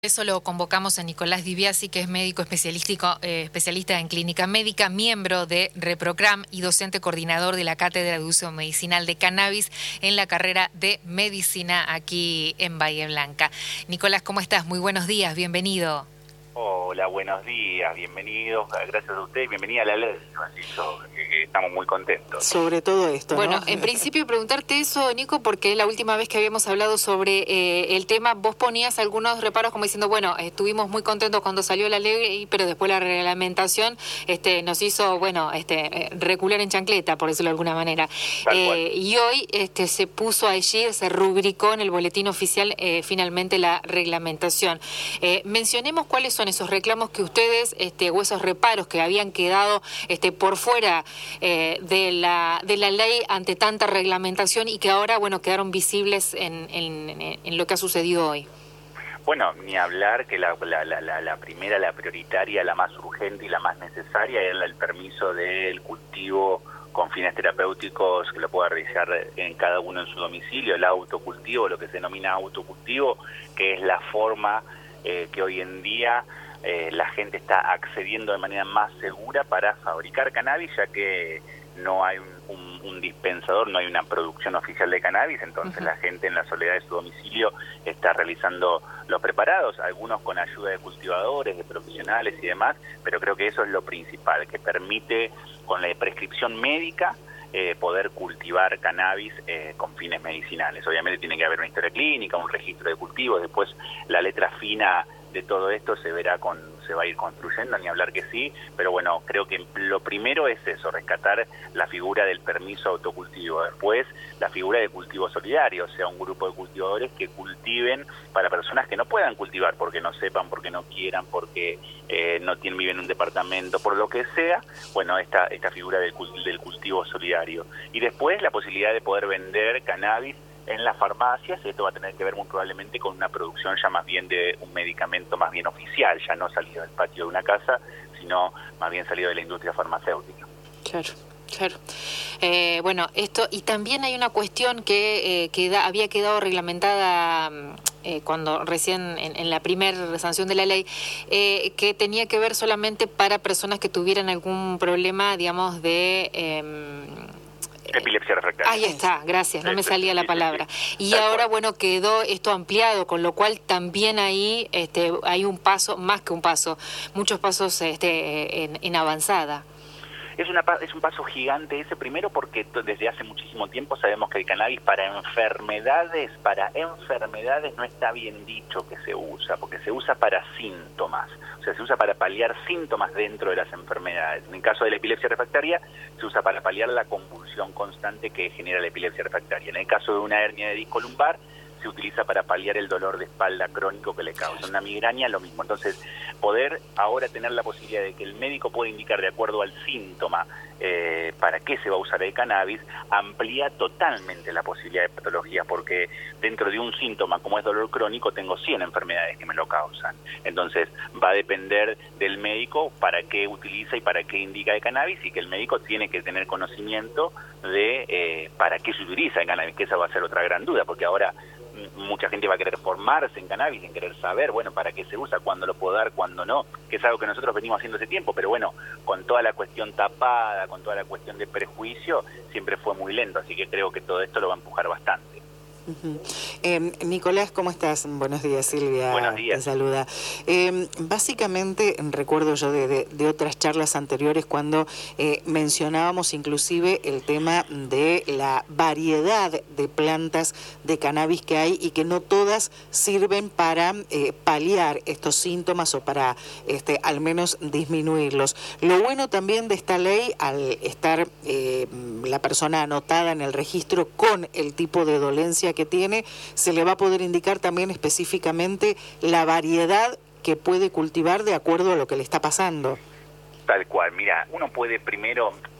Eso lo convocamos a Nicolás Dibiasi, que es médico especialista en clínica médica, miembro de ReproCram y docente coordinador de la Cátedra de Uso Medicinal de Cannabis en la carrera de Medicina aquí en Bahía Blanca. Nicolás, ¿cómo estás? Muy buenos días, bienvenido. Hola, buenos días, bienvenidos, gracias a usted, bienvenida a la ley, estamos muy contentos. Sobre todo esto, Bueno, ¿no? en principio preguntarte eso, Nico, porque la última vez que habíamos hablado sobre el tema, vos ponías algunos reparos como diciendo, bueno, estuvimos muy contentos cuando salió la ley, pero después la reglamentación nos hizo, recular en chancleta, por decirlo de alguna manera. Y hoy se puso allí, se rubricó en el boletín oficial finalmente la reglamentación. Mencionemos cuáles son esos reclamos que ustedes, o esos reparos que habían quedado por fuera de la ley ante tanta reglamentación y que ahora, quedaron visibles en lo que ha sucedido hoy. Bueno, ni hablar que la primera, la prioritaria, la más urgente y la más necesaria era el permiso del cultivo con fines terapéuticos que lo pueda realizar en cada uno en su domicilio, el autocultivo, lo que se denomina autocultivo, que es la forma que hoy en día la gente está accediendo de manera más segura para fabricar cannabis, ya que no hay un dispensador, no hay una producción oficial de cannabis, entonces la gente en la soledad de su domicilio está realizando los preparados, algunos con ayuda de cultivadores, de profesionales y demás, pero creo que eso es lo principal, que permite con la prescripción médica poder cultivar cannabis con fines medicinales. Obviamente tiene que haber una historia clínica, un registro de cultivos, después la letra fina de todo esto se va a ir construyendo, ni hablar que sí, pero bueno, creo que lo primero es eso, rescatar la figura del permiso autocultivo, después la figura de cultivo solidario, o sea, un grupo de cultivadores que cultiven para personas que no puedan cultivar porque no sepan, porque no quieran, porque viven en un departamento, por lo que sea, bueno, esta figura del cultivo solidario. Y después la posibilidad de poder vender cannabis en las farmacias. Esto va a tener que ver muy probablemente con una producción ya más bien de un medicamento más bien oficial, ya no salido del patio de una casa, sino más bien salido de la industria farmacéutica. Claro. Esto, y también hay una cuestión que había quedado reglamentada cuando recién en la primera sanción de la ley, que tenía que ver solamente para personas que tuvieran algún problema, digamos, de epilepsia refractaria. Ahí está, gracias, no me salía la palabra. Y ahora, quedó esto ampliado, con lo cual también ahí hay un paso, más que un paso, muchos pasos en avanzada. Es un paso gigante ese, primero porque desde hace muchísimo tiempo sabemos que el cannabis para enfermedades no está bien dicho que se usa, porque se usa para síntomas, o sea, se usa para paliar síntomas dentro de las enfermedades. En el caso de la epilepsia refractaria, se usa para paliar la convulsión constante que genera la epilepsia refractaria. En el caso de una hernia de disco lumbar, se utiliza para paliar el dolor de espalda crónico que le causa. Una migraña, lo mismo. Entonces, poder ahora tener la posibilidad de que el médico pueda indicar de acuerdo al síntoma para qué se va a usar el cannabis, amplía totalmente la posibilidad de patología, porque dentro de un síntoma como es dolor crónico, tengo 100 enfermedades que me lo causan. Entonces, va a depender del médico para qué utiliza y para qué indica el cannabis, y que el médico tiene que tener conocimiento de para qué se utiliza el cannabis, que esa va a ser otra gran duda, porque ahora mucha gente va a querer formarse en cannabis, en querer saber, para qué se usa, cuándo lo puedo dar, cuándo no, que es algo que nosotros venimos haciendo hace tiempo, pero con toda la cuestión tapada, con toda la cuestión de prejuicio, siempre fue muy lento, así que creo que todo esto lo va a empujar bastante. Nicolás, ¿cómo estás? Buenos días, Silvia. Buenos días. Te saluda. Básicamente, recuerdo yo de otras charlas anteriores cuando mencionábamos inclusive el tema de la variedad de plantas de cannabis que hay y que no todas sirven para paliar estos síntomas o para al menos disminuirlos. Lo bueno también de esta ley, al estar la persona anotada en el registro con el tipo de dolencia que tiene, se le va a poder indicar también específicamente la variedad que puede cultivar de acuerdo a lo que le está pasando. Tal cual, mira, uno puede primero,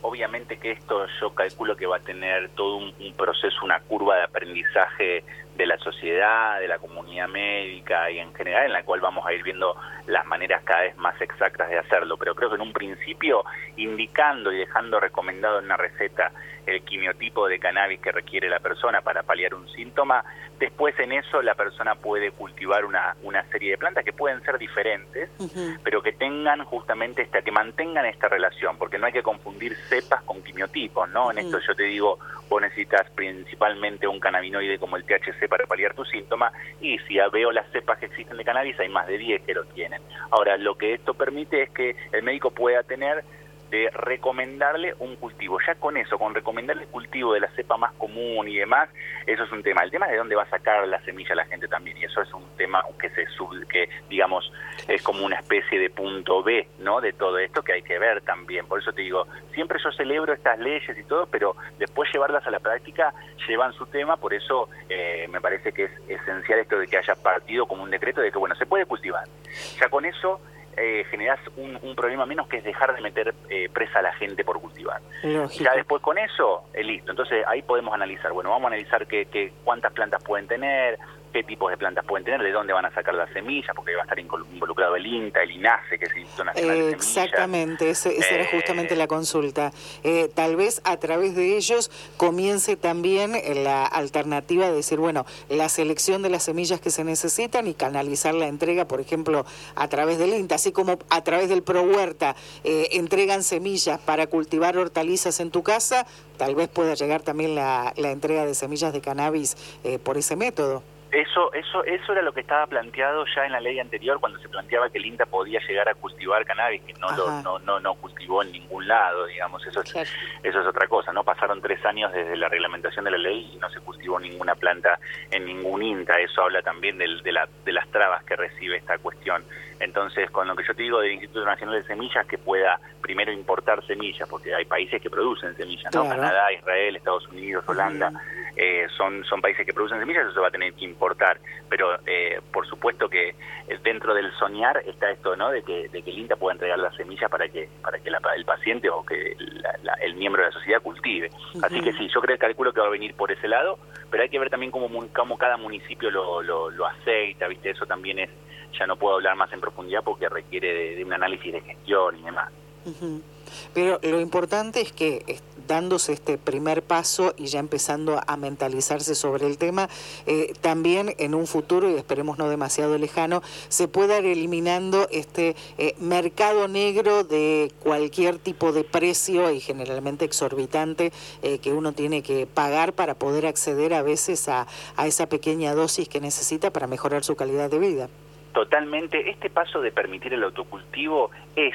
obviamente que esto yo calculo que va a tener todo un proceso, una curva de aprendizaje de la sociedad, de la comunidad médica y en general, en la cual vamos a ir viendo las maneras cada vez más exactas de hacerlo, pero creo que en un principio, indicando y dejando recomendado en una receta el quimiotipo de cannabis que requiere la persona para paliar un síntoma, después en eso la persona puede cultivar una serie de plantas que pueden ser diferentes, pero que tengan justamente que mantengan esta relación, porque no hay que confundir cepas con quimiotipos, ¿no? En esto yo te digo, vos necesitas principalmente un cannabinoide como el THC para paliar tu síntoma, y si veo las cepas que existen de cannabis, hay más de 10 que lo tienen. Ahora, lo que esto permite es que el médico pueda tener de recomendarle un cultivo. Ya con eso, con recomendarle el cultivo de la cepa más común y demás, eso es un tema. El tema es de dónde va a sacar la semilla la gente también, y eso es un tema que digamos, es como una especie de punto B, ¿no?, de todo esto que hay que ver también. Por eso te digo, siempre yo celebro estas leyes y todo, pero después llevarlas a la práctica llevan su tema, por eso me parece que es esencial esto de que haya partido como un decreto de que, bueno, se puede cultivar. Ya con eso generás un problema menos, que es dejar de meter presa a la gente por cultivar. Lógico. Ya después con eso, listo. Entonces ahí podemos analizar, bueno, vamos a analizar cuántas plantas pueden tener, qué tipos de plantas pueden tener, de dónde van a sacar las semillas, porque va a estar involucrado el INTA, el INASE, que es el Instituto Nacional de Semillas. Exactamente, esa era justamente la consulta. Tal vez a través de ellos comience también la alternativa de decir, bueno, la selección de las semillas que se necesitan y canalizar la entrega, por ejemplo, a través del INTA, así como a través del ProHuerta entregan semillas para cultivar hortalizas en tu casa, tal vez pueda llegar también la entrega de semillas de cannabis por ese método. Eso era lo que estaba planteado ya en la ley anterior, cuando se planteaba que el INTA podía llegar a cultivar cannabis, que no cultivó en ningún lado, digamos. Eso es otra cosa, ¿no? Pasaron 3 años desde la reglamentación de la ley y no se cultivó ninguna planta en ningún INTA. Eso habla también de las trabas que recibe esta cuestión. Entonces, con lo que yo te digo del Instituto Nacional de Semillas, que pueda primero importar semillas, porque hay países que producen semillas, ¿no? Claro. Canadá, Israel, Estados Unidos, Holanda, son países que producen semillas, eso se va a tener que importar. Pero por supuesto que dentro del soñar está esto, ¿no?, de que el INTA pueda entregar las semillas para que el paciente o que el miembro de la sociedad cultive. Así que sí, yo calculo que va a venir por ese lado, pero hay que ver también cómo cada municipio lo aceita, ¿viste? Eso también es, ya no puedo hablar más en profundidad porque requiere de un análisis de gestión y demás. Pero lo importante es que dándose este primer paso y ya empezando a mentalizarse sobre el tema, también en un futuro, y esperemos no demasiado lejano, se pueda ir eliminando este mercado negro de cualquier tipo de precio y generalmente exorbitante que uno tiene que pagar para poder acceder a veces a esa pequeña dosis que necesita para mejorar su calidad de vida. Totalmente. Este paso de permitir el autocultivo es,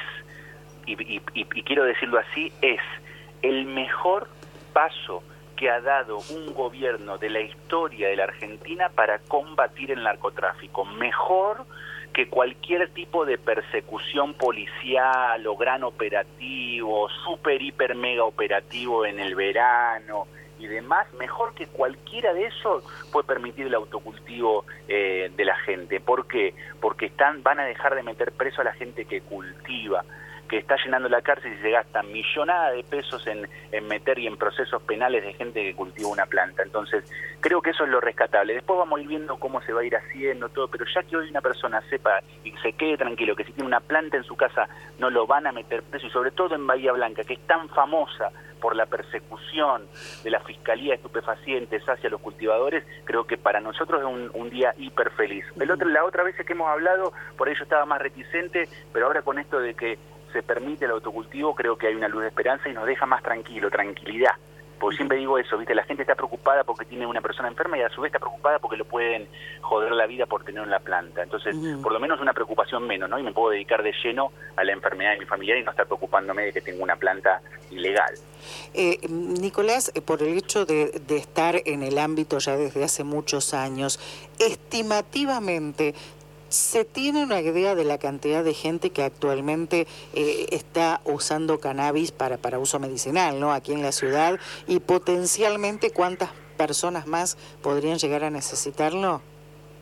y quiero decirlo así, es el mejor paso que ha dado un gobierno de la historia de la Argentina para combatir el narcotráfico. Mejor que cualquier tipo de persecución policial o gran operativo, super, hiper, mega operativo en el verano y demás. Mejor que cualquiera de esos fue permitir el autocultivo de la gente. ¿Por qué? Porque van a dejar de meter preso a la gente que cultiva, que está llenando la cárcel y se gastan millonadas de pesos en meter y en procesos penales de gente que cultiva una planta. Entonces, creo que eso es lo rescatable. Después vamos a ir viendo cómo se va a ir haciendo todo, pero ya que hoy una persona sepa y se quede tranquilo que si tiene una planta en su casa no lo van a meter preso, y sobre todo en Bahía Blanca, que es tan famosa por la persecución de la Fiscalía de Estupefacientes hacia los cultivadores, creo que para nosotros es un día hiper feliz. La otra vez que hemos hablado, por ello estaba más reticente, pero ahora con esto de que se permite el autocultivo, creo que hay una luz de esperanza y nos deja más tranquilidad. Porque siempre digo eso, ¿viste? La gente está preocupada porque tiene una persona enferma y a su vez está preocupada porque lo pueden joder la vida por tener una planta. Entonces, por lo menos una preocupación menos, ¿no? Y me puedo dedicar de lleno a la enfermedad de mi familiar y no estar preocupándome de que tengo una planta ilegal. Nicolás, por el hecho de estar en el ámbito ya desde hace muchos años, estimativamente, ¿se tiene una idea de la cantidad de gente que actualmente está usando cannabis para uso medicinal, ¿no?, aquí en la ciudad, y potencialmente cuántas personas más podrían llegar a necesitarlo?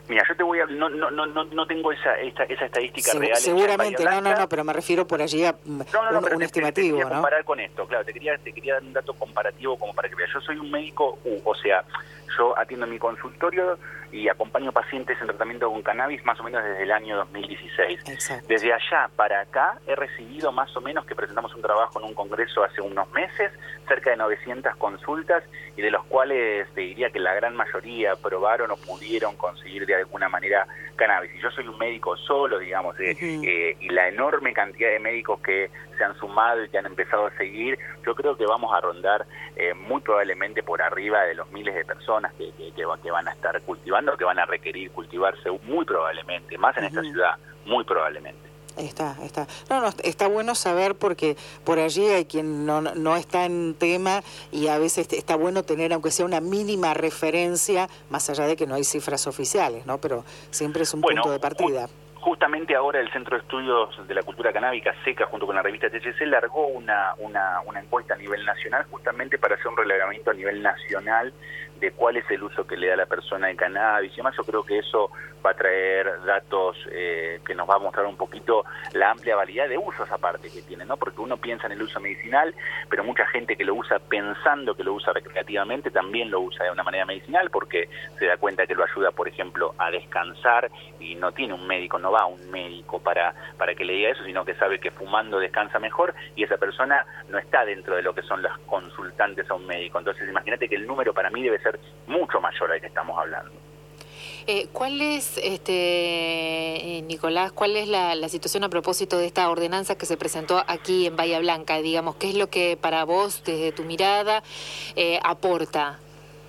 Mira, yo te voy a... No tengo esa estadística real. Seguramente, no, pero me refiero por allí a un estimativo, te ¿no? Comparar con esto, claro, te quería dar un dato comparativo como para que veas. Yo soy un médico, o sea, yo atiendo en mi consultorio y acompaño pacientes en tratamiento con cannabis más o menos desde el año 2016. Exacto. Desde allá para acá he recibido más o menos, que presentamos un trabajo en un congreso hace unos meses, cerca de 900 consultas, y de los cuales te diría que la gran mayoría probaron o pudieron conseguir de alguna manera cannabis. Y yo soy un médico solo, digamos, y la enorme cantidad de médicos que se han sumado y que han empezado a seguir, yo creo que vamos a rondar muy probablemente por arriba de los miles de personas que van a estar cultivando, que van a requerir cultivarse muy probablemente, más en esta ciudad, muy probablemente. Está bueno saber, porque por allí hay quien no está en tema, y a veces está bueno tener, aunque sea una mínima referencia, más allá de que no hay cifras oficiales, ¿no? Pero siempre es un punto de partida. Justamente ahora el Centro de Estudios de la Cultura Canábica, SECA, junto con la revista THC, largó una encuesta a nivel nacional, justamente para hacer un relevamiento a nivel nacional de cuál es el uso que le da la persona de cannabis y demás. Yo creo que eso va a traer datos que nos va a mostrar un poquito la amplia variedad de usos aparte que tiene, ¿no? Porque uno piensa en el uso medicinal, pero mucha gente que lo usa pensando que lo usa recreativamente también lo usa de una manera medicinal, porque se da cuenta que lo ayuda, por ejemplo, a descansar, y no tiene un médico, no va a un médico para que le diga eso, sino que sabe que fumando descansa mejor, y esa persona no está dentro de lo que son los consultantes a un médico. Entonces imagínate que el número para mí debe ser mucho mayor al que estamos hablando. ¿Cuál es, Nicolás, cuál es la situación a propósito de esta ordenanza que se presentó aquí en Bahía Blanca? Digamos, ¿qué es lo que para vos, desde tu mirada, aporta?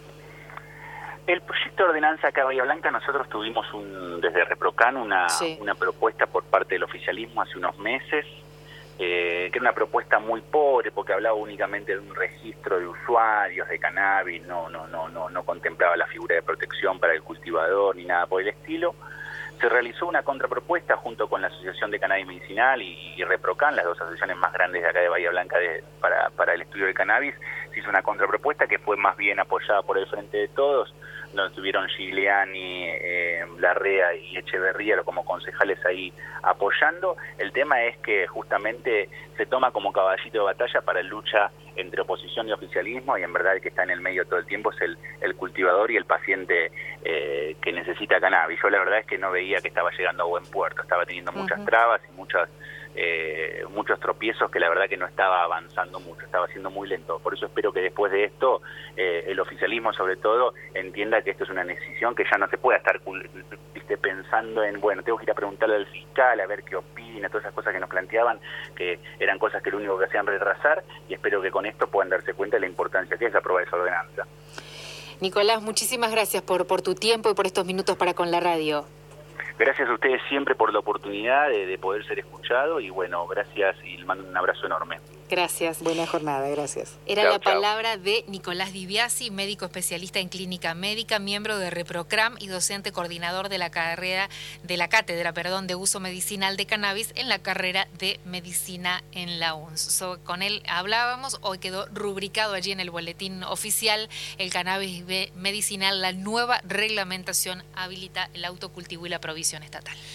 El proyecto de ordenanza acá en Bahía Blanca, nosotros tuvimos desde Reprocan una propuesta por parte del oficialismo hace unos meses, que era una propuesta muy pobre, porque hablaba únicamente de un registro de usuarios de cannabis, no contemplaba la figura de protección para el cultivador ni nada por el estilo. Se realizó una contrapropuesta junto con la Asociación de Cannabis Medicinal y Reprocan, las dos asociaciones más grandes de acá de Bahía Blanca para el estudio del cannabis. Se hizo una contrapropuesta que fue más bien apoyada por el Frente de Todos, donde estuvieron Gigliani, Larrea y Echeverría como concejales ahí apoyando. El tema es que justamente se toma como caballito de batalla para la lucha entre oposición y oficialismo, y en verdad el que está en el medio todo el tiempo es el cultivador y el paciente que necesita cannabis. Yo la verdad es que no veía que estaba llegando a buen puerto, estaba teniendo muchas trabas y muchos tropiezos, que la verdad que no estaba avanzando mucho, estaba siendo muy lento. Por eso espero que después de esto el oficialismo sobre todo entienda que esto es una decisión que ya no se puede estar pensando en, bueno, tengo que ir a preguntarle al fiscal a ver qué opina, todas esas cosas que nos planteaban, que eran cosas que lo único que hacían retrasar, y espero que con esto puedan darse cuenta de la importancia que es aprobar esa ordenanza. Nicolás, muchísimas gracias por tu tiempo y por estos minutos para con la radio. Gracias a ustedes siempre por la oportunidad de poder ser escuchado, y bueno, gracias, y les mando un abrazo enorme. Gracias. Buena jornada, gracias. Era la palabra de Nicolás Dibiasi, médico especialista en clínica médica, miembro de Reprocram y docente coordinador de la cátedra de uso medicinal de cannabis en la carrera de medicina en la UNS. Con él hablábamos, hoy quedó rubricado allí en el boletín oficial el cannabis medicinal. La nueva reglamentación habilita el autocultivo y la provisión estatal.